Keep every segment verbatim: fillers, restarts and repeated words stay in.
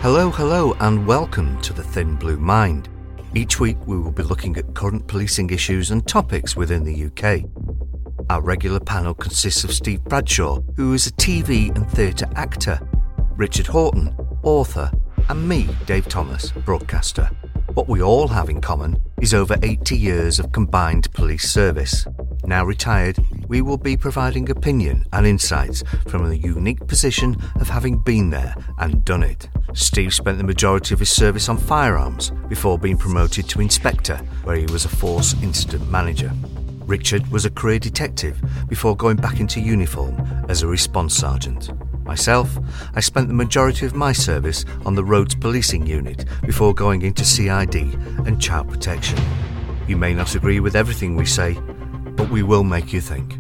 Hello, hello, and welcome to The Thin Blue Mind. Each week we will be looking at current policing issues and topics within the U K. Our regular panel consists of Steve Bradshaw, who is a T V and theatre actor, Richard Horton, author, and me, Dave Thomas, broadcaster. What we all have in common is over eighty years of combined police service. Now retired, we will be providing opinion and insights from the unique position of having been there and done it. Steve spent the majority of his service on firearms before being promoted to inspector, where he was a force incident manager. Richard was a career detective before going back into uniform as a response sergeant. Myself, I spent the majority of my service on the Roads Policing Unit before going into C I D and Child Protection. You may not agree with everything we say, but we will make you think.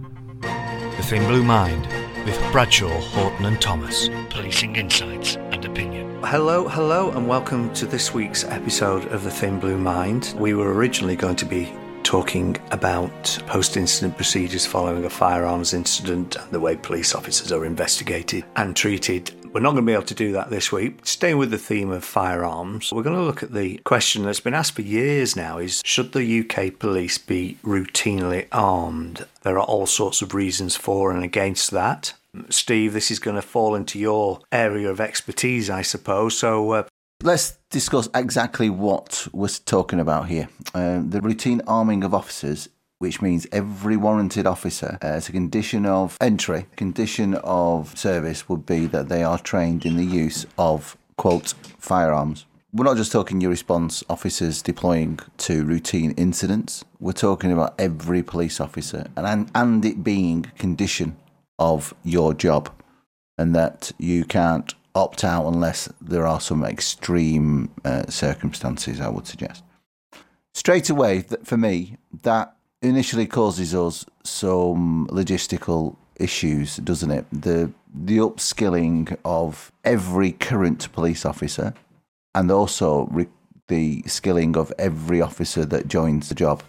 The Thin Blue Mind with Bradshaw, Horton and Thomas. Policing insights and opinion. Hello, hello and welcome to this week's episode of The Thin Blue Mind. We were originally going to be talking about post-incident procedures following a firearms incident and the way police officers are investigated and treated. We're not going to be able to do that this week. Staying with the theme of firearms, we're going to look at the question that's been asked for years now is, should the U K police be routinely armed? There are all sorts of reasons for and against that. Steve, this is going to fall into your area of expertise, I suppose, so uh, let's discuss exactly what we're talking about here. Um, the routine arming of officers, which means every warranted officer, uh, as a condition of entry, condition of service would be that they are trained in the use of, quote, firearms. We're not just talking your response officers deploying to routine incidents. We're talking about every police officer and, and it being a condition of your job and that you can't opt out unless there are some extreme uh, circumstances, I would suggest. Straight away, for me, that initially causes us some logistical issues, doesn't it? The the upskilling of every current police officer and also re- the skilling of every officer that joins the job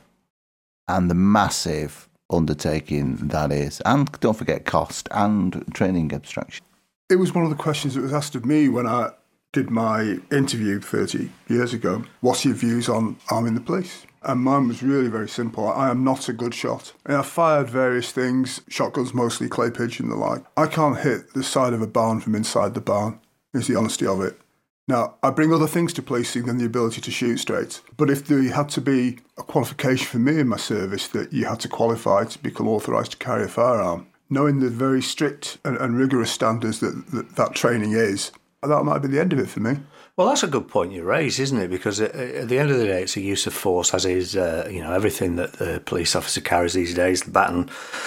and the massive undertaking that is. And don't forget cost and training abstraction. It was one of the questions that was asked of me when I did my interview thirty years ago. What's your views on arming the police? And mine was really very simple. I am not a good shot. And I've fired various things, shotguns mostly, clay pigeon and the like. I can't hit the side of a barn from inside the barn, is the honesty of it. Now, I bring other things to policing than the ability to shoot straight. But if there had to be a qualification for me in my service that you had to qualify to become authorised to carry a firearm, knowing the very strict and, and rigorous standards that, that that training is, that might be the end of it for me. Well, that's a good point you raise, isn't it? Because at, at the end of the day, it's a use of force, as is uh, you know everything that the police officer carries these days: the baton,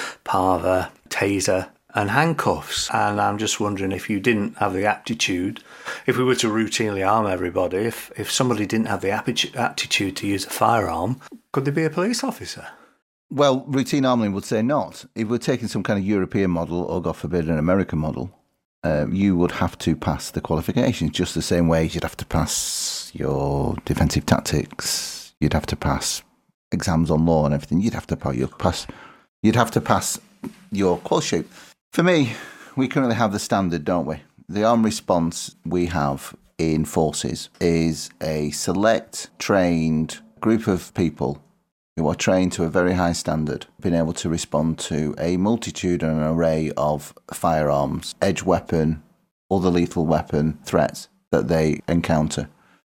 parva, taser, and handcuffs. And I'm just wondering if you didn't have the aptitude, if we were to routinely arm everybody, if if somebody didn't have the aptitude to use a firearm, could they be a police officer? Well, routine arming would say not. If we're taking some kind of European model or, God forbid, an American model, uh, you would have to pass the qualifications just the same way you'd have to pass your defensive tactics. You'd have to pass exams on law and everything. You'd have to pass. You'd pass. You'd have to pass your qual sheet. For me, we currently have the standard, don't we? The armed response we have in forces is a select, trained group of people who are trained to a very high standard, being able to respond to a multitude and an array of firearms, edge weapon, other lethal weapon threats that they encounter.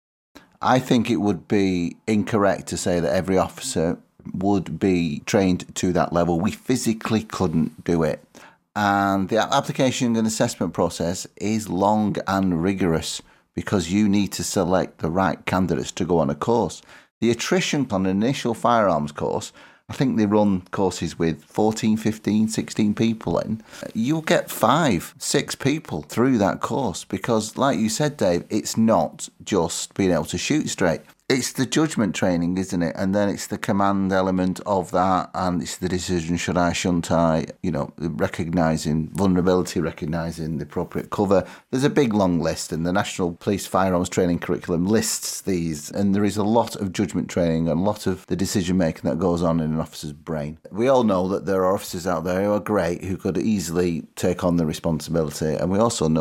I think it would be incorrect to say that every officer would be trained to that level. We physically couldn't do it. And the application and assessment process is long and rigorous because you need to select the right candidates to go on a course. The attrition on an initial firearms course, I think they run courses with fourteen, fifteen, sixteen people in. You'll get five, six people through that course because, like you said, Dave, it's not just being able to shoot straight. It's the judgment training, isn't it? And then it's the command element of that, and it's the decision, should I, shouldn't I, you know, recognising vulnerability, recognising the appropriate cover. There's a big long list, and the National Police Firearms Training Curriculum lists these, and there is a lot of judgment training and a lot of the decision-making that goes on in an officer's brain. We all know that there are officers out there who are great, who could easily take on the responsibility, and we also know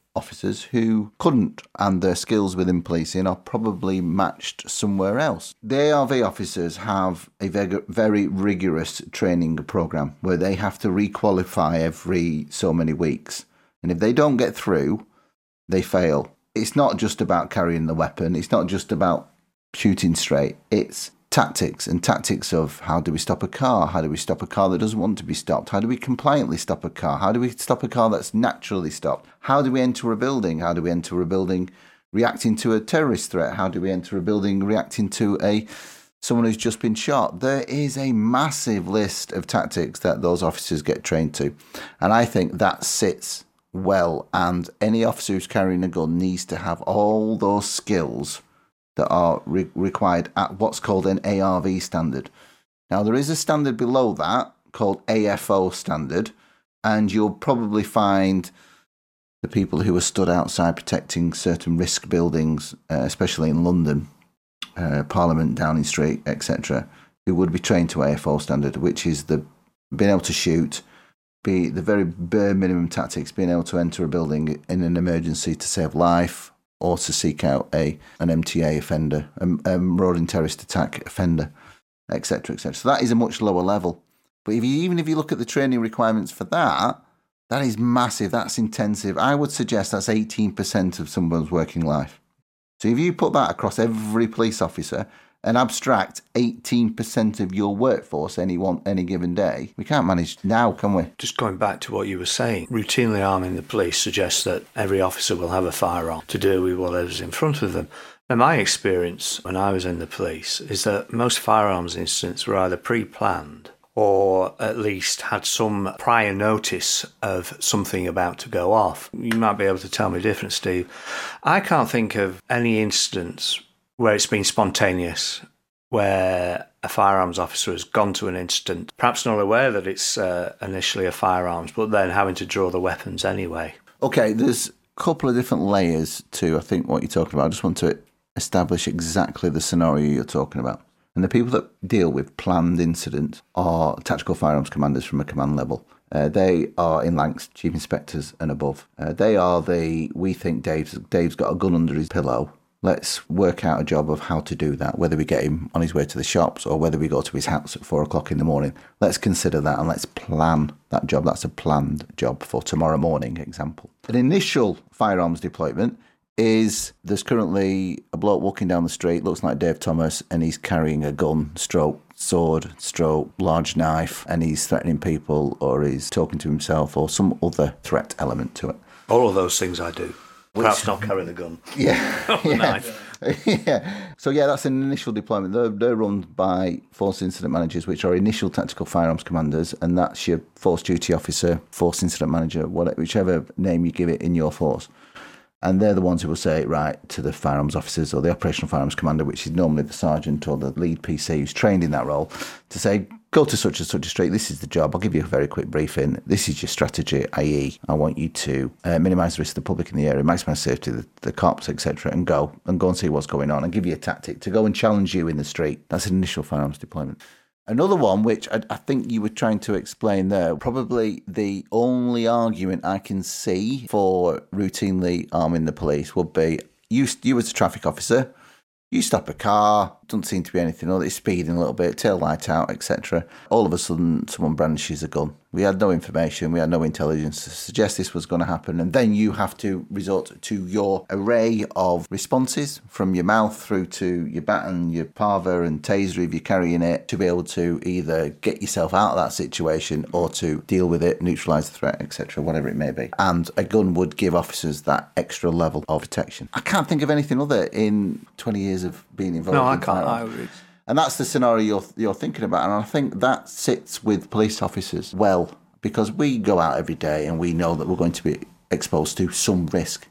officers who couldn't, and their skills within policing are probably matched somewhere else. The A R V officers have a very rigorous training program where they have to requalify every so many weeks. And if they don't get through, they fail. It's not just about carrying the weapon. It's not just about shooting straight. It's tactics and tactics of how do we stop a car? How do we stop a car that doesn't want to be stopped? How do we compliantly stop a car? How do we stop a car that's naturally stopped? How do we enter a building? How do we enter a building reacting to a terrorist threat? How do we enter a building reacting to a someone who's just been shot? There is a massive list of tactics that those officers get trained to. And I think that sits well, and any officer who's carrying a gun needs to have all those skills that are re- required at what's called an A R V standard. Now, there is a standard below that called A F O standard, and you'll probably find the people who are stood outside protecting certain risk buildings, uh, especially in London, uh, Parliament, Downing Street, et cetera, who would be trained to A F O standard, which is the being able to shoot, be the very bare minimum tactics, being able to enter a building in an emergency to save life, or to seek out a an M T A offender, a, a marauding terrorist attack offender, et cetera, et cetera. So that is a much lower level. But if you, even if you look at the training requirements for that, that is massive, that's intensive. I would suggest that's eighteen percent of someone's working life. So if you put that across every police officer and abstract eighteen percent of your workforce any one any given day, we can't manage now, can we? Just going back to what you were saying, routinely arming the police suggests that every officer will have a firearm to deal with whatever's in front of them. Now, my experience when I was in the police is that most firearms incidents were either pre-planned or at least had some prior notice of something about to go off. You might be able to tell me different, Steve. I can't think of any incidents where it's been spontaneous, where a firearms officer has gone to an incident, perhaps not aware that it's uh, initially a firearms, but then having to draw the weapons anyway. Okay, there's a couple of different layers to, I think, what you're talking about. I just want to establish exactly the scenario you're talking about. And the people that deal with planned incidents are tactical firearms commanders from a command level. Uh, they are in ranks, chief inspectors and above. Uh, they are the, we think Dave's, Dave's got a gun under his pillow. Let's work out a job of how to do that, whether we get him on his way to the shops or whether we go to his house at four o'clock in the morning. Let's consider that and let's plan that job. That's a planned job for tomorrow morning, example. An initial firearms deployment is there's currently a bloke walking down the street, looks like Dave Thomas, and he's carrying a gun, stroke, sword, stroke, large knife, and he's threatening people or he's talking to himself or some other threat element to it. All of those things I do. Perhaps not carrying the gun. Yeah. Or the yeah. knife. yeah. So, yeah, that's an initial deployment. They're, they're run by Force Incident Managers, which are initial tactical firearms commanders, and that's your Force Duty Officer, Force Incident Manager, whatever, whichever name you give it in your force. And they're the ones who will say, right, to the firearms officers or the operational firearms commander, which is normally the sergeant or the lead P C who's trained in that role, to say, go to such and such a street, this is the job, I'll give you a very quick briefing, this is your strategy, that is I want you to uh, minimise the risk to the public in the area, maximise safety, the, the cops, et cetera, and go, and go and see what's going on, and give you a tactic to go and challenge you in the street. That's an initial firearms deployment. Another one, which I, I think you were trying to explain there, probably the only argument I can see for routinely arming the police would be, you, you as a traffic officer, you stop a car, doesn't seem to be anything other, it's speeding a little bit, tail light out, et cetera. All of a sudden, someone brandishes a gun. We had no information, we had no intelligence to suggest this was going to happen, and then you have to resort to your array of responses, from your mouth through to your baton, your parva and taser if you're carrying it, to be able to either get yourself out of that situation or to deal with it, neutralise the threat, et cetera, whatever it may be. And a gun would give officers that extra level of protection. I can't think of anything other in twenty years of being involved. No, in I can't. I, And that's the scenario you're, you're thinking about. And I think that sits with police officers well, because we go out every day and we know that we're going to be exposed to some risk.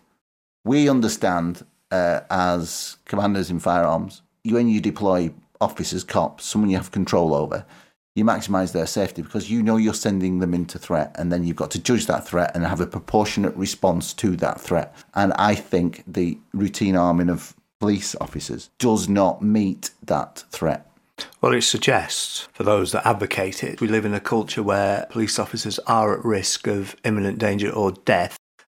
We understand uh, as commanders in firearms, when you deploy officers, cops, someone you have control over, you maximise their safety because you know you're sending them into threat, and then you've got to judge that threat and have a proportionate response to that threat. And I think the routine arming of police officers does not meet that threat. Well, it suggests, for those that advocate it, we live in a culture where police officers are at risk of imminent danger or death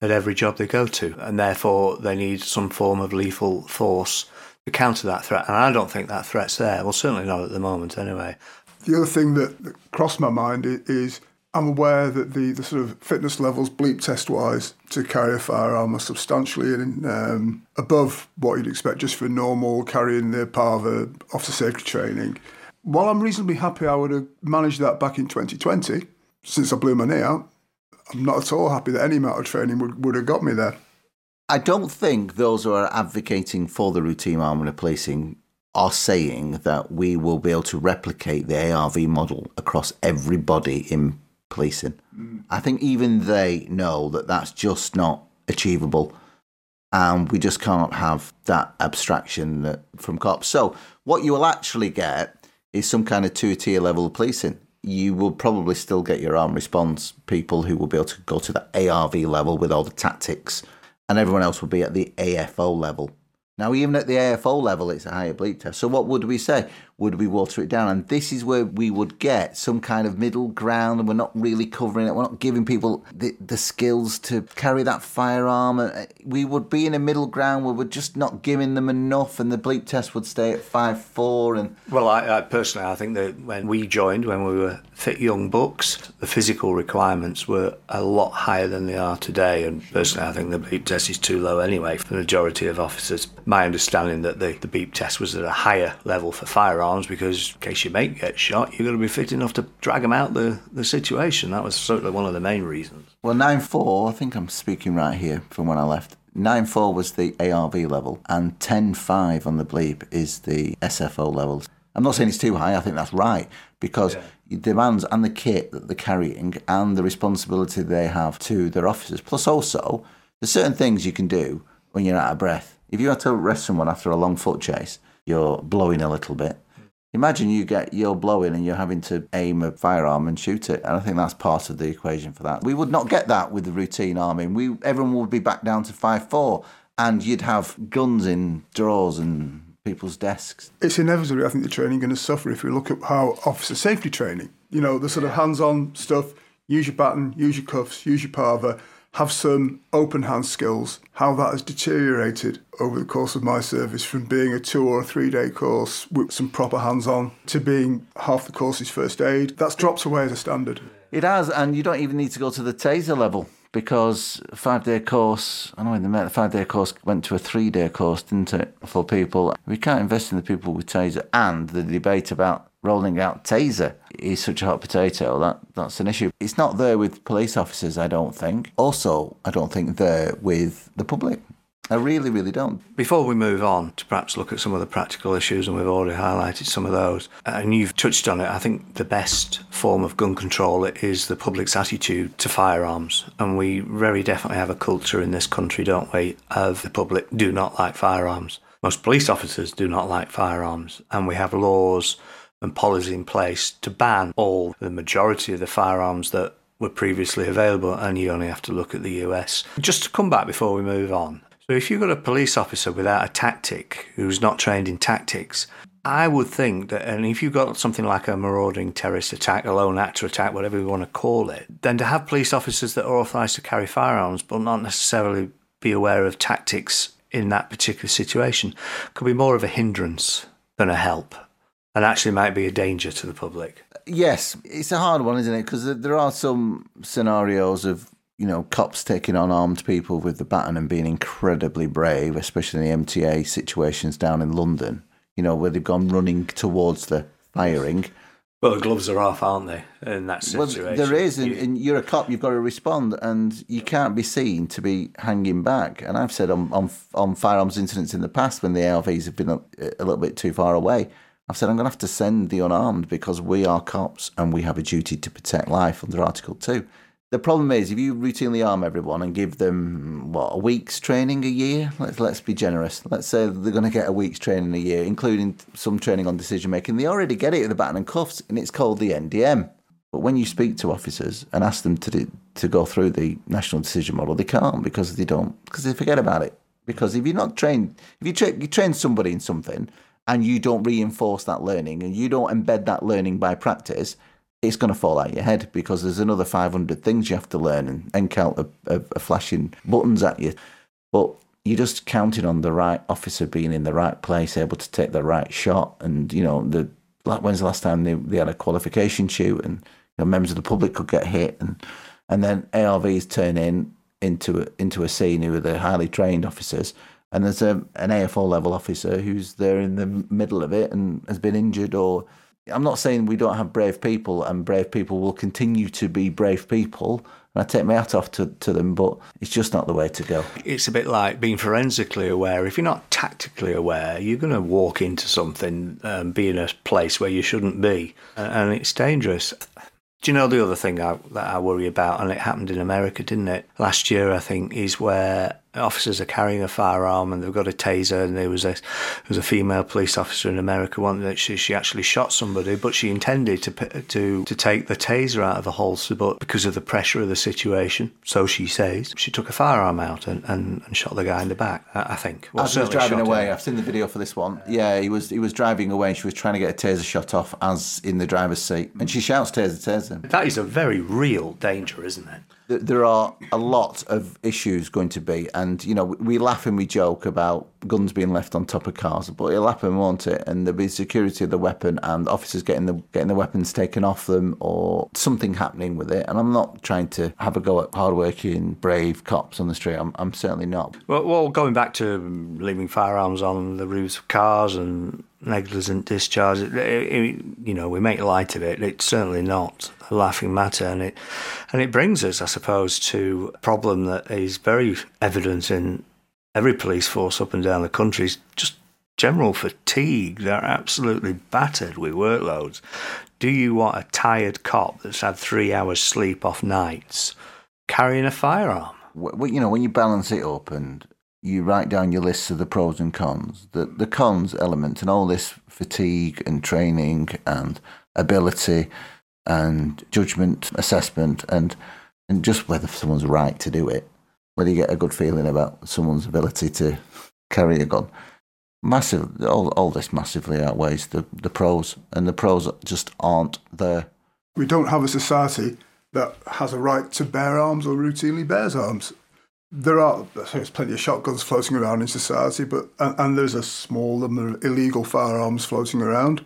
at every job they go to, and therefore they need some form of lethal force to counter that threat. And I don't think that threat's there. Well, certainly not at the moment anyway. The other thing that, that crossed my mind is I'm aware that the, the sort of fitness levels, bleep test-wise, to carry a firearm are substantially in, um, above what you'd expect just for normal carrying the Parva officer safety training. While I'm reasonably happy I would have managed that back in twenty twenty, since I blew my knee out, I'm not at all happy that any amount of training would, would have got me there. I don't think those who are advocating for the routine armoury policing are saying that we will be able to replicate the A R V model across everybody in policing. Mm. I think even they know that that's just not achievable, and we just can't have that abstraction that, from cops. So what you will actually get is some kind of two-tier level of policing. You will probably still get your armed response people who will be able to go to the A R V level with all the tactics, and everyone else will be at the A F O level. Now, even at the A F O level, it's a higher bleep test. So what would we say? Would we water it down? And this is where we would get some kind of middle ground, and we're not really covering it. We're not giving people the, the skills to carry that firearm. We would be in a middle ground where we're just not giving them enough, and the bleep test would stay at five four. And Well, I, I personally, I think that when we joined, when we were fit young bucks, the physical requirements were a lot higher than they are today. And personally, I think the bleep test is too low anyway for the majority of officers. My understanding that the, the beep test was at a higher level for firearms because in case your mate gets shot, you've got to be fit enough to drag them out the, the situation. That was certainly one of the main reasons. Well, nine four, I think I'm speaking right here from when I left. nine four was the A R V level, and ten five on the bleep is the S F O levels. I'm not saying it's too high, I think that's right, because yeah. It demands and the kit that they're carrying and the responsibility they have to their officers. Plus also, there's certain things you can do when you're out of breath. If you had to arrest someone after a long foot chase, you're blowing a little bit. Imagine you get you're blowing and you're having to aim a firearm and shoot it. And I think that's part of the equation for that. We would not get that with the routine arming. We everyone would be back down to five four, and you'd have guns in drawers and people's desks. It's inevitably, I think, the training going to suffer if we look at how officer safety training, you know, the sort of hands-on stuff, use your baton, use your cuffs, use your Parva, have some open hand skills, how that has deteriorated over the course of my service from being a two or a three day course with some proper hands on to being half the course is first aid. That's dropped away as a standard. It has, and you don't even need to go to the taser level because a five day course, I know in the five day course went to a three day course, didn't it, for people. We can't invest in the people with taser, and the debate about rolling out taser is such a hot potato, that that's an issue. It's not there with police officers, I don't think. Also, I don't think there with the public. I really, really don't. Before we move on to perhaps look at some of the practical issues, and we've already highlighted some of those, and you've touched on it, I think the best form of gun control is the public's attitude to firearms. And we very definitely have a culture in this country, don't we, of the public do not like firearms. Most police officers do not like firearms, and we have laws and policies in place to ban all the majority of the firearms that were previously available, and you only have to look at the U S. Just to come back before we move on, so if you've got a police officer without a tactic, who's not trained in tactics, I would think that, and if you've got something like a marauding terrorist attack, a lone actor attack, whatever you want to call it, then to have police officers that are authorised to carry firearms but not necessarily be aware of tactics in that particular situation could be more of a hindrance than a help, and actually might be a danger to the public. Yes, it's a hard one, isn't it? Because there are some scenarios of, you know, cops taking on armed people with the baton and being incredibly brave, especially in the M T A situations down in London, you know, where they've gone running towards the firing. Well, the gloves are off, aren't they, in that situation? Well, there is, and, and you're a cop, you've got to respond, and you can't be seen to be hanging back. And I've said on, on, on firearms incidents in the past when the A R Vs have been a, a little bit too far away, I've said I'm going to have to send the unarmed because we are cops and we have a duty to protect life under Article two. The problem is if you routinely arm everyone and give them, what, a week's training a year? Let's, let's be generous. Let's say they're going to get a week's training a year, including some training on decision-making. They already get it with the baton and cuffs, and it's called the N D M. But when you speak to officers and ask them to do, to go through the national decision model, they can't because they don't, because they forget about it. Because if you're not trained, if you, tra- you train somebody in something and you don't reinforce that learning and you don't embed that learning by practice, it's going to fall out your head because there's another five hundred things you have to learn and encounter a, a flashing buttons at you. But you just counted on the right officer being in the right place, able to take the right shot. And, you know, the when's the last time they, they had a qualification shoot and, you know, members of the public could get hit, and and then A R Vs turn in into a, into a scene who are the highly trained officers, and there's a, an A F O level officer who's there in the middle of it and has been injured. Or I'm not saying we don't have brave people, and brave people will continue to be brave people, and I take my hat off to, to them, but it's just not the way to go. It's a bit like being forensically aware. If you're not tactically aware, you're going to walk into something, um, be in a place where you shouldn't be, and it's dangerous. Do you know the other thing I, that I worry about, and it happened in America, didn't it? Last year, I think, is where officers are carrying a firearm and they've got a taser, and there was a, there was a female police officer in America, one that she, she actually shot somebody, but she intended to to to take the taser out of the holster, but because of the pressure of the situation, so she says, she took a firearm out and, and, and shot the guy in the back, I, I think. Well, as he was driving away, him. I've seen the video for this one. Yeah, he was he was driving away and she was trying to get a taser shot off as in the driver's seat, and she shouts, taser, taser. That is a very real danger, isn't it? There are a lot of issues going to be, and, you know, we laugh and we joke about guns being left on top of cars, but it'll happen, won't it? And there'll be security of the weapon and officers getting the getting the weapons taken off them, or something happening with it. And I'm not trying to have a go at hardworking, brave cops on the street. I'm, I'm certainly not. Well, well, going back to leaving firearms on the roofs of cars and negligent discharge, it, it, you know, we make light of it. It's certainly not a laughing matter, and it and it brings us, I suppose, to a problem that is very evident in every police force up and down the country, is just general fatigue. They're absolutely battered with workloads. Do you want a tired cop that's had three hours sleep off nights carrying a firearm? Well, you know, when you balance it up and you write down your lists of the pros and cons, the, the cons element and all this fatigue and training and ability and judgment, assessment, and and just whether someone's right to do it, whether you get a good feeling about someone's ability to carry a gun. Massive, all, all this massively outweighs the, the pros, and the pros just aren't there. We don't have a society that has a right to bear arms or routinely bears arms. There are there's plenty of shotguns floating around in society, but and, and there's a small number of illegal firearms floating around.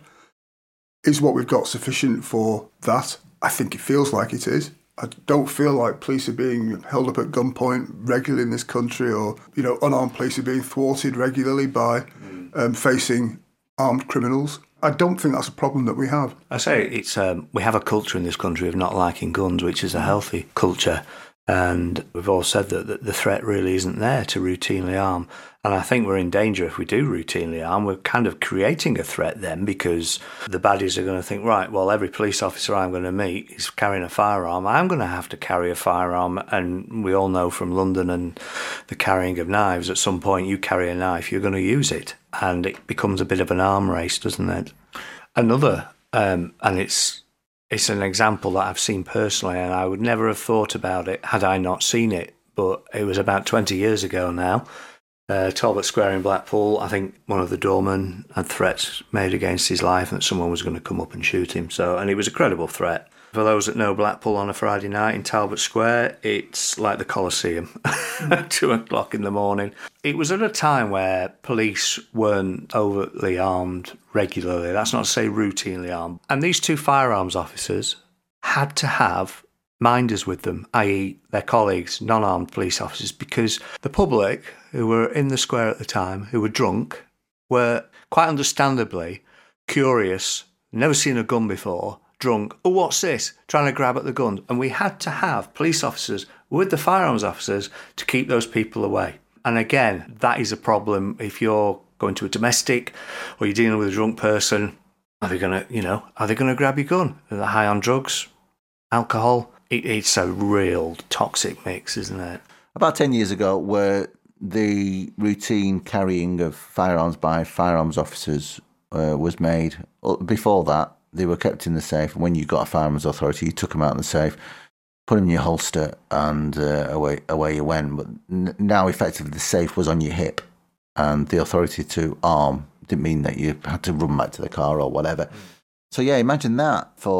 Is what we've got sufficient for that? I think it feels like it is. I don't feel like police are being held up at gunpoint regularly in this country, or, you know, unarmed police are being thwarted regularly by um, facing armed criminals. I don't think that's a problem that we have. I say it's um, we have a culture in this country of not liking guns, which is a healthy culture. And we've all said that the threat really isn't there to routinely arm. And I think we're in danger if we do routinely arm. We're kind of creating a threat then, because the baddies are going to think, right, well, every police officer I'm going to meet is carrying a firearm. I'm going to have to carry a firearm. And we all know from London and the carrying of knives, at some point you carry a knife, you're going to use it. And it becomes a bit of an arm race, doesn't it? Another, um, and it's... It's an example that I've seen personally, and I would never have thought about it had I not seen it. But it was about twenty years ago now. Uh, Talbot Square in Blackpool, I think one of the doormen had threats made against his life and that someone was going to come up and shoot him. So, and it was a credible threat. For those that know Blackpool on a Friday night in Talbot Square, it's like the Colosseum at two o'clock in the morning. It was at a time where police weren't overtly armed regularly. That's not to say routinely armed. And these two firearms officers had to have minders with them, that is their colleagues, non-armed police officers, because the public who were in the square at the time, who were drunk, were quite understandably curious, never seen a gun before, drunk, oh, what's this? Trying to grab at the gun. And we had to have police officers with the firearms officers to keep those people away. And again, that is a problem if you're going to a domestic or you're dealing with a drunk person. Are they going to, you know, are they going to grab your gun? Are they high on drugs, alcohol? It, it's a real toxic mix, isn't it? About ten years ago, where the routine carrying of firearms by firearms officers uh, was made. Before that, they were kept in the safe. When you got a firearms authority, you took them out in the safe, put them in your holster, and uh, away away you went. But n- now, effectively, the safe was on your hip, and the authority to arm didn't mean that you had to run back to the car or whatever. Mm. So, yeah, imagine that for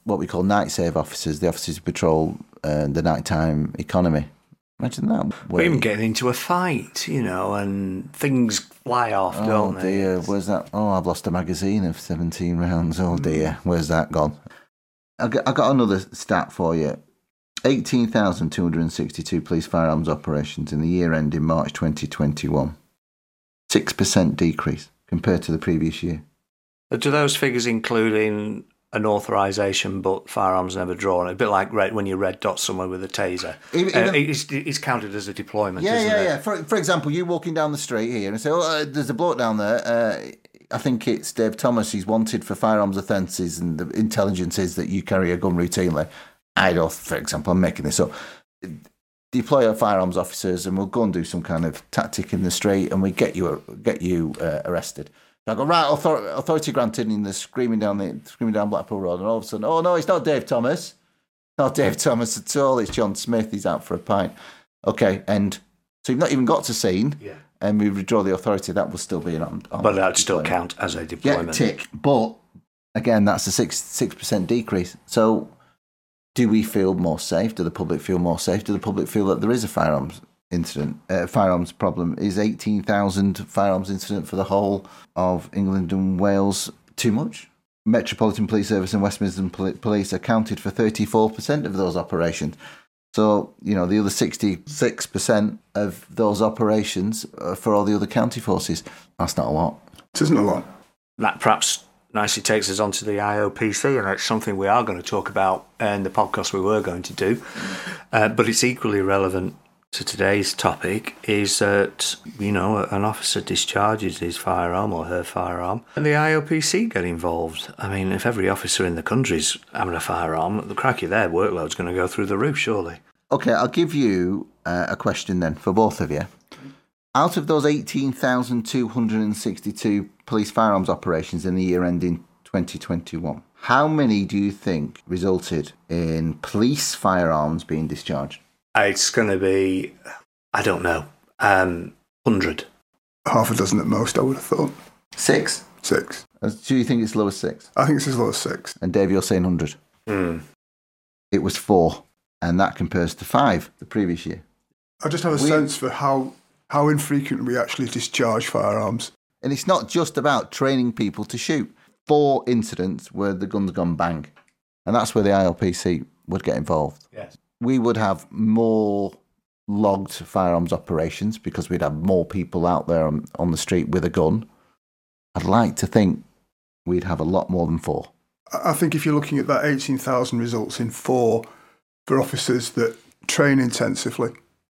what we call night save officers, the officers who patrol uh, the nighttime economy. Imagine that. We're even getting into a fight, you know, and things fly off, oh, don't they? Oh dear, where's that? Oh, I've lost a magazine of seventeen rounds. Oh dear, where's that gone? I got, I got another stat for you. eighteen thousand two hundred sixty-two police firearms operations in the year ending March twenty twenty-one. six percent decrease compared to the previous year. Do those figures include an authorisation but firearms never drawn? A bit like red, when you red dot someone with a taser. Even, uh, even, it's, it's counted as a deployment, yeah, isn't yeah, it? Yeah, For, for example, you walking down the street here and say, oh, uh, there's a bloke down there. Uh, I think it's Dave Thomas. He's wanted for firearms offences, and the intelligence is that you carry a gun routinely. I don't, for example, I'm making this up. Deploy our firearms officers and we'll go and do some kind of tactic in the street and we get you get you uh, arrested. I go, right, author- authority granted, and they're screaming down the screaming down Blackpool Road, and all of a sudden, oh no, it's not Dave Thomas. Not Dave Thomas at all, it's John Smith, he's out for a pint. Okay, and so you've not even got to scene, yeah. and we withdraw the authority, that will still be an armed. But that would still count as a deployment. Yeah, tick. But again, that's a six six percent decrease. So do we feel more safe? Do the public feel more safe? Do the public feel that there is a firearms incident, uh, firearms problem? Is eighteen thousand firearms incident for the whole of England and Wales too much? Metropolitan Police Service and West Midlands Police accounted for thirty-four percent of those operations. So, you know, the other sixty-six percent of those operations are for all the other county forces. That's not a lot. It isn't a lot. That perhaps nicely takes us on to the I O P C, and it's something we are going to talk about in the podcast we were going to do. Uh, but it's equally relevant to today's topic, is that, you know, an officer discharges his firearm or her firearm and the I O P C get involved. I mean, if every officer in the country's having a firearm, the cracky their workload's going to go through the roof, surely. Okay, I'll give you uh, a question then for both of you. Out of those eighteen thousand two hundred sixty-two police firearms operations in the year ending twenty twenty-one, how many do you think resulted in police firearms being discharged? It's going to be, I don't know, um, one hundred. Half a dozen at most, I would have thought. Six? Six. Do you think it's low as six? I think it's as low as six. And Dave, you're saying one hundred? Mm. It was four, and that compares to five the previous year. I just have a we, sense for how, how infrequent we actually discharge firearms. And it's not just about training people to shoot. Four incidents where the gun's gone bang. And that's where the I L P C would get involved. Yes. We would have more logged firearms operations because we'd have more people out there on, on the street with a gun. I'd like to think we'd have a lot more than four. I think if you're looking at that eighteen thousand results in four for officers that train intensively,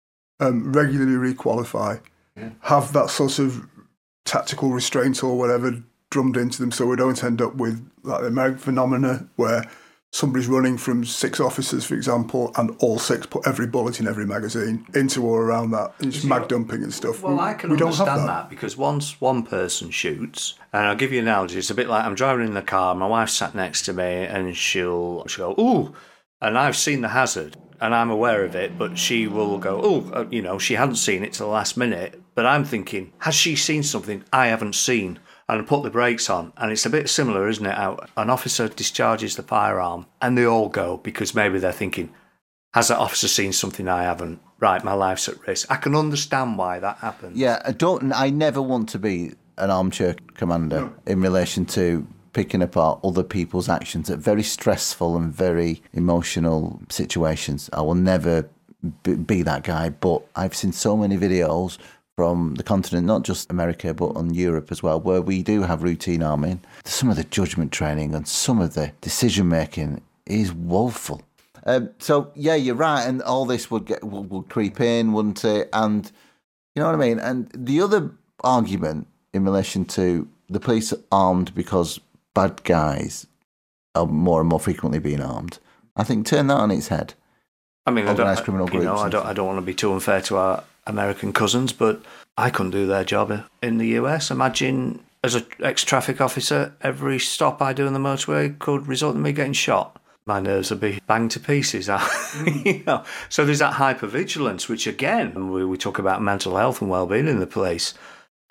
um, regularly requalify, yeah. have that sort of tactical restraint or whatever drummed into them, so we don't end up with like the American phenomena where somebody's running from six officers, for example, and all six put every bullet in every magazine into or around that, and just mag dumping and stuff. Well, we, I can we don't understand have that. that because once one person shoots, and I'll give you an analogy, it's a bit like I'm driving in the car, my wife sat next to me, and she'll, she'll go, ooh, and I've seen the hazard, and I'm aware of it, but she will go, oh, you know, she hadn't seen it till the last minute, but I'm thinking, has she seen something I haven't seen? And put the brakes on. And it's a bit similar, isn't it? How an officer discharges the firearm and they all go because maybe they're thinking, has that officer seen something I haven't? Right, my life's at risk. I can understand why that happens. Yeah, I don't. I never want to be an armchair commander no. in relation to picking apart other people's actions at very stressful and very emotional situations. I will never b- be that guy, but I've seen so many videos from the continent, not just America, but on Europe as well, where we do have routine arming. Some of the judgment training and some of the decision-making is woeful. Um, so, yeah, you're right, and all this would get would, would creep in, wouldn't it? And, you know what I mean? And the other argument in relation to the police armed because bad guys are more and more frequently being armed, I think turn that on its head. I mean, Organised I don't, criminal you groups. know, I don't, I don't want to be too unfair to our American cousins, but I couldn't do their job in the U S. Imagine, as an ex-traffic officer, every stop I do on the motorway could result in me getting shot. My nerves would be banged to pieces. you know? So there's that hypervigilance, which again, we, we talk about mental health and well-being in the police.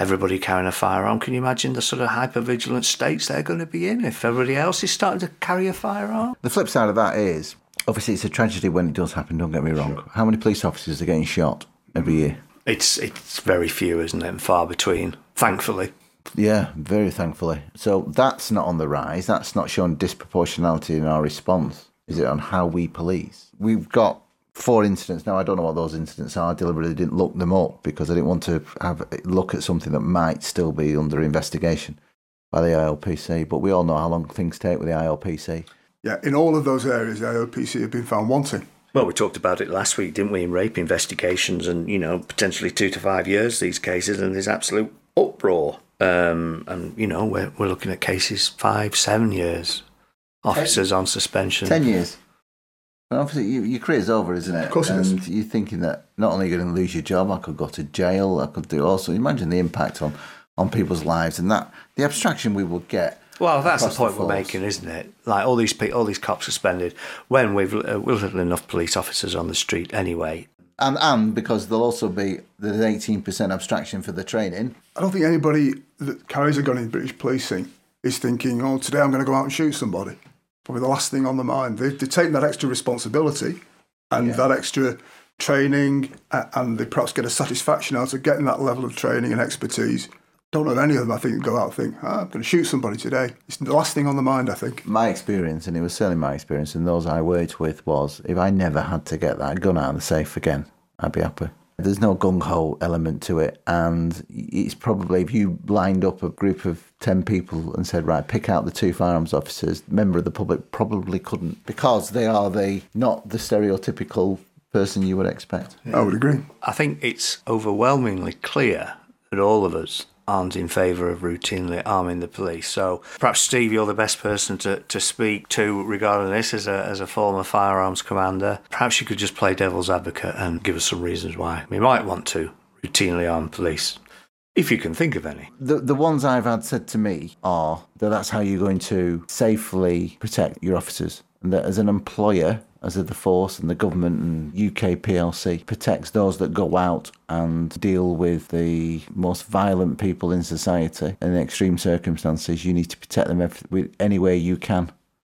everybody carrying a firearm. Can you imagine the sort of hyper-vigilant states they're going to be in if everybody else is starting to carry a firearm? The flip side of that is, obviously it's a tragedy when it does happen, don't get me wrong. Sure. How many police officers are getting shot every year? It's it's very few, isn't it, and far between, thankfully. Yeah, very thankfully. So that's not on the rise. That's not showing disproportionality in our response, is it, on how we police? We've got four incidents now. I don't know what those incidents are. I deliberately didn't look them up because I didn't want to have look at something that might still be under investigation by the I L P C. But we all know how long things take with the I L P C. Yeah, in all of those areas, the I L P C have been found wanting. Well, we talked about it last week, didn't we, in rape investigations and, you know, potentially two to five years, these cases, and there's absolute uproar. Um, and, you know, we're, we're looking at cases five, seven years, officers ten, on suspension. Ten years. Well, obviously, you, your career's over, isn't it? Of course it and is. You're thinking that not only are you going to lose your job, I could go to jail, I could do also. Imagine the impact on, on people's lives and that the abstraction we will get. Well, that's the point we're making, isn't it? Like all these all these cops suspended when we've uh, we've little enough police officers on the street anyway. And and because there'll also be there's eighteen percent abstraction for the training. I don't think anybody that carries a gun in British policing is thinking, oh, today I'm going to go out and shoot somebody. Probably the last thing on the mind. They've, they've taken that extra responsibility and yeah. that extra training, and they perhaps get a satisfaction out of getting that level of training and expertise. Don't know of any of them, I think, go out and think, ah, I'm going to shoot somebody today. It's the last thing on the mind, I think. My experience, and it was certainly my experience, and those I worked with, was if I never had to get that gun out of the safe again, I'd be happy. There's no gung-ho element to it, and it's probably, if you lined up a group of ten people and said, right, pick out the two firearms officers, member of the public probably couldn't, because they are the not the stereotypical person you would expect. Yeah. I would agree. I think it's overwhelmingly clear that all of us aren't in favour of routinely arming the police. So perhaps, Steve, you're the best person to, to speak to regarding this as a as a former firearms commander. Perhaps you could just play devil's advocate and give us some reasons why we might want to routinely arm police, if you can think of any. The the ones I've had said to me are that that's how you're going to safely protect your officers, and that as an employer, as the force and the government and U K P L C protects those that go out and deal with the most violent people in society in extreme circumstances. You need to protect them every, any way you can.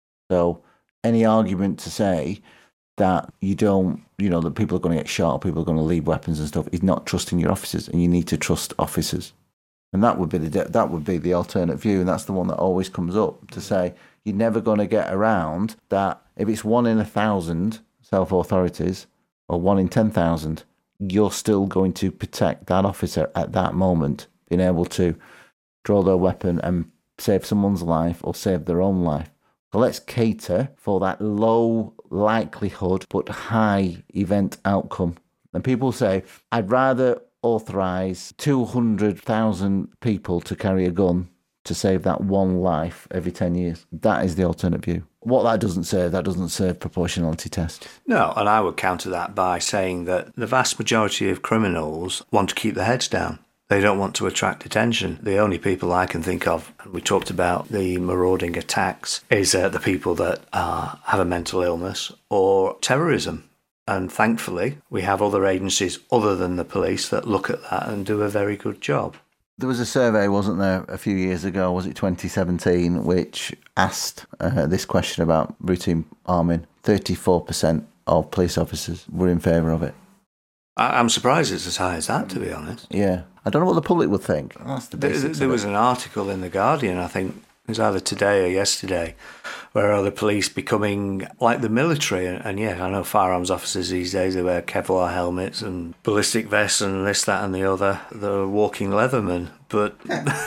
So any argument to say that you don't, you know, that people are going to get shot, people are going to leave weapons and stuff, is not trusting your officers, and you need to trust officers. And that would be the that would be the alternate view, and that's the one that always comes up, to say you're never going to get around that. If it's one in a thousand self-authorities or one in ten thousand, you're still going to protect that officer at that moment, being able to draw their weapon and save someone's life or save their own life. So let's cater for that low likelihood but high event outcome. And people say, I'd rather authorise two hundred thousand people to carry a gun to save that one life every ten years. That is the alternate view. What that doesn't serve, that doesn't serve proportionality test. No, and I would counter that by saying that the vast majority of criminals want to keep their heads down. They don't want to attract attention. The only people I can think of, and we talked about the marauding attacks, is uh, the people that uh, have a mental illness or terrorism. And thankfully, we have other agencies other than the police that look at that and do a very good job. There was a survey, wasn't there, a few years ago, was it twenty seventeen, which asked uh, this question about routine arming. thirty-four percent of police officers were in favour of it. I'm surprised it's as high as that, to be honest. Yeah. I don't know what the public would think. That's the there there was an article in The Guardian, I think, it was either today or yesterday, where are the police becoming like the military? And, and yeah, I know firearms officers these days, they wear Kevlar helmets and ballistic vests and this, that and the other. They're walking Leatherman. But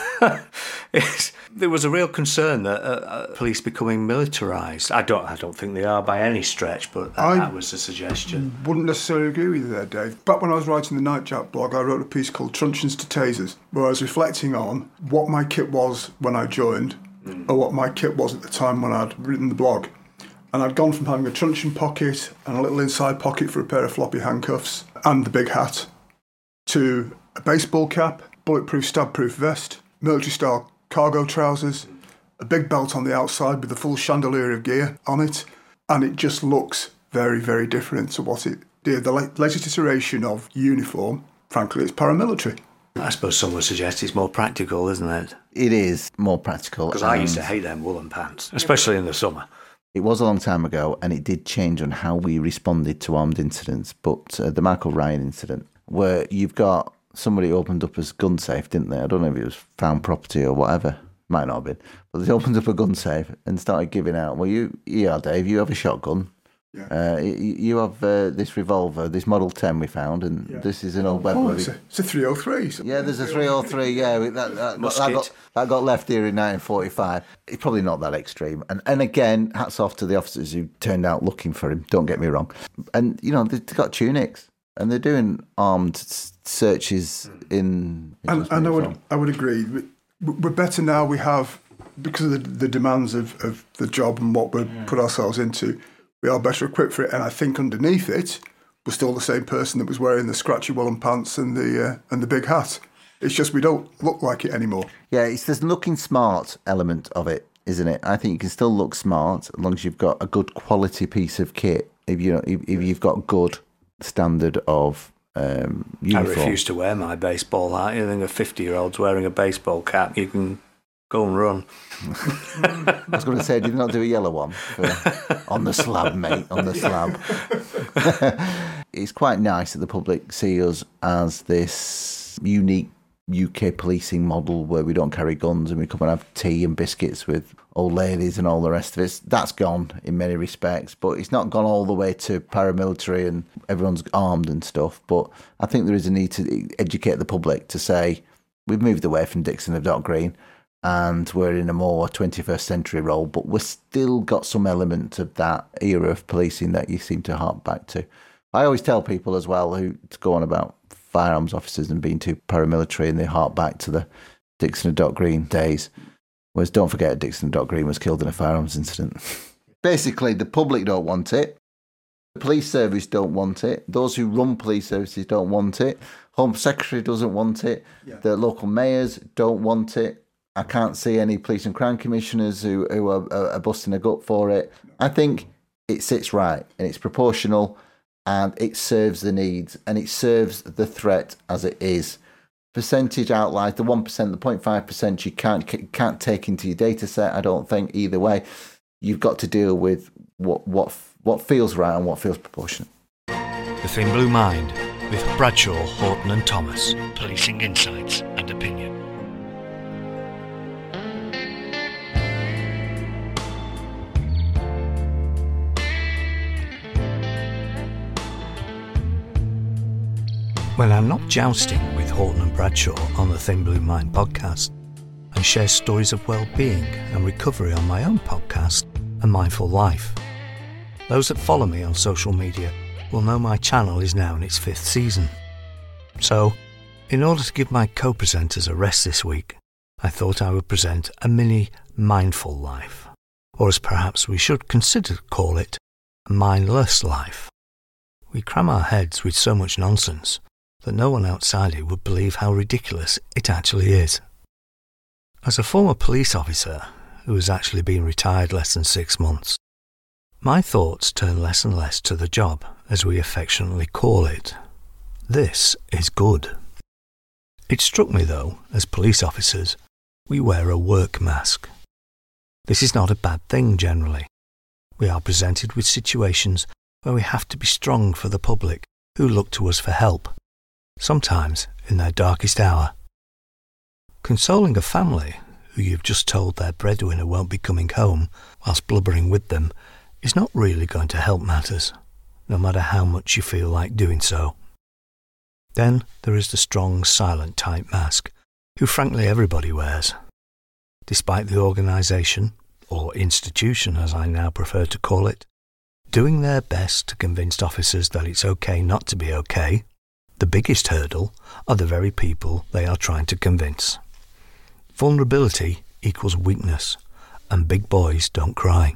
it's, there was a real concern that uh, uh, police becoming militarised. I don't I don't think they are by any stretch, but that, that was the suggestion. Wouldn't necessarily agree with you there, Dave. Back when I was writing the Nightjap blog, I wrote a piece called Truncheons to Tasers, where I was reflecting on what my kit was when I joined, or what my kit was at the time when I'd written the blog. And I'd gone from having a truncheon pocket and a little inside pocket for a pair of floppy handcuffs and the big hat, to a baseball cap, bulletproof stab-proof vest, military-style cargo trousers, a big belt on the outside with a full chandelier of gear on it, and it just looks very, very different to what it did. The latest iteration of uniform, frankly, it's paramilitary. I suppose some would suggest it's more practical, isn't it? It is more practical. Because I used to hate them woolen pants, especially in the summer. It was a long time ago, and it did change on how we responded to armed incidents. But uh, the Michael Ryan incident, where you've got somebody opened up his gun safe, didn't they? I don't know if it was found property or whatever. Might not have been. But they opened up a gun safe and started giving out, well, you, yeah, Dave, you have a shotgun. Yeah. Uh, you, you have uh, this revolver, this Model ten we found, and yeah. this is an old weapon. Oh, it's a, it's a three oh three. Yeah, there's a three oh three, yeah. That, that, that, got, that got left here in nineteen forty-five. It's probably not that extreme. And and again, hats off to the officers who turned out looking for him, don't get me wrong. And, you know, they've got tunics, and they're doing armed searches in... And, and I would I would agree. We're better now. We have, because of the, the demands of, of the job and what we yeah. put ourselves into, we are better equipped for it. And I think underneath it, we're still the same person that was wearing the scratchy woolen pants and the uh, and the big hat. It's just we don't look like it anymore. Yeah, it's this looking smart element of it, isn't it? I think you can still look smart as long as you've got a good quality piece of kit. If you know, if, if you've got good standard of um, uniform. I refuse to wear my baseball hat. You think a fifty-year-old's wearing a baseball cap, you can go and run. I was going to say, did you not do a yellow one? For, on the slab, mate, on the slab. It's quite nice that the public see us as this unique U K policing model where we don't carry guns and we come and have tea and biscuits with old ladies and all the rest of it. That's gone in many respects, but it's not gone all the way to paramilitary and everyone's armed and stuff. But I think there is a need to educate the public to say, we've moved away from Dixon of Dock Green and we're in a more twenty-first century role, but we've still got some element of that era of policing that you seem to hark back to. I always tell people as well who go on about firearms officers and being too paramilitary and they hark back to the Dixon of Dock Green days. Whereas don't forget Dixon of Dock Green was killed in a firearms incident. Basically, the public don't want it. The police service don't want it. Those who run police services don't want it. Home Secretary doesn't want it. Yeah. The local mayors don't want it. I can't see any police and crime commissioners who, who are, are busting a gut for it. I think it sits right and it's proportional and it serves the needs and it serves the threat as it is. Percentage outliers, the one percent, the zero point five percent you can't can't take into your data set, I don't think, either way. You've got to deal with what what what feels right and what feels proportionate. The Thin Blue Mind with Bradshaw, Horton and Thomas. Policing insights and opinion. When I'm not jousting with Horton and Bradshaw on the Thin Blue Mind podcast, and share stories of well-being and recovery on my own podcast, A Mindful Life. Those that follow me on social media will know my channel is now in its fifth season. So, in order to give my co-presenters a rest this week, I thought I would present a mini Mindful Life, or as perhaps we should consider to call it, a mindless life. We cram our heads with so much nonsense that no one outside it would believe how ridiculous it actually is. As a former police officer who has actually been retired less than six months, my thoughts turn less and less to the job, as we affectionately call it. This is good. It struck me though, as police officers, we wear a work mask. This is not a bad thing generally. We are presented with situations where we have to be strong for the public who look to us for help, sometimes in their darkest hour. Consoling a family who you've just told their breadwinner won't be coming home whilst blubbering with them is not really going to help matters, no matter how much you feel like doing so. Then there is the strong, silent type mask, who frankly everybody wears. Despite the organisation, or institution as I now prefer to call it, doing their best to convince officers that it's okay not to be okay, the biggest hurdle are the very people they are trying to convince. Vulnerability equals weakness, and big boys don't cry.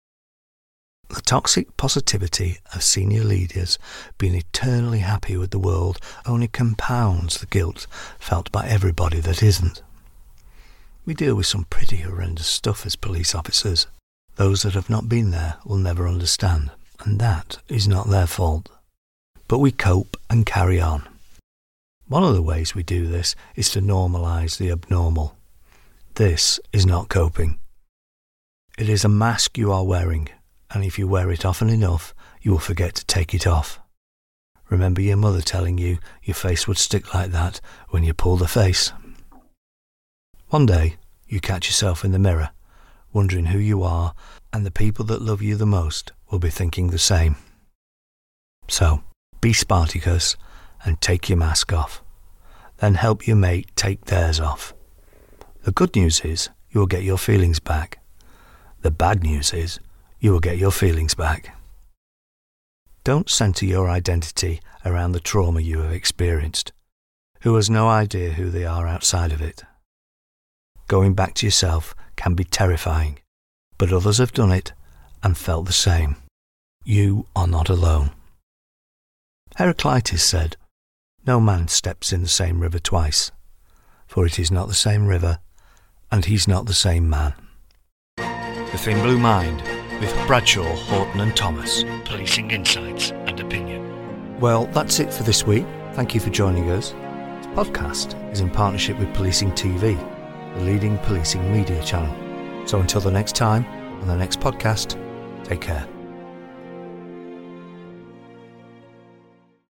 The toxic positivity of senior leaders being eternally happy with the world only compounds the guilt felt by everybody that isn't. We deal with some pretty horrendous stuff as police officers. Those that have not been there will never understand, and that is not their fault. But we cope and carry on. One of the ways we do this is to normalise the abnormal. This is not coping. It is a mask you are wearing, and if you wear it often enough, you will forget to take it off. Remember your mother telling you your face would stick like that when you pull the face. One day, you catch yourself in the mirror, wondering who you are, and the people that love you the most will be thinking the same. So, be Spartacus and take your mask off. Then help your mate take theirs off. The good news is you will get your feelings back. The bad news is you will get your feelings back. Don't centre your identity around the trauma you have experienced. Who has no idea who they are outside of it? Going back to yourself can be terrifying, but others have done it and felt the same. You are not alone. Heraclitus said, "No man steps in the same river twice, for it is not the same river, and he's not the same man." The Thin Blue Mind with Bradshaw, Horton and Thomas. Policing insights and opinion. Well, that's it for this week. Thank you for joining us. This podcast is in partnership with Policing T V, the leading policing media channel. So until the next time, on the next podcast, take care.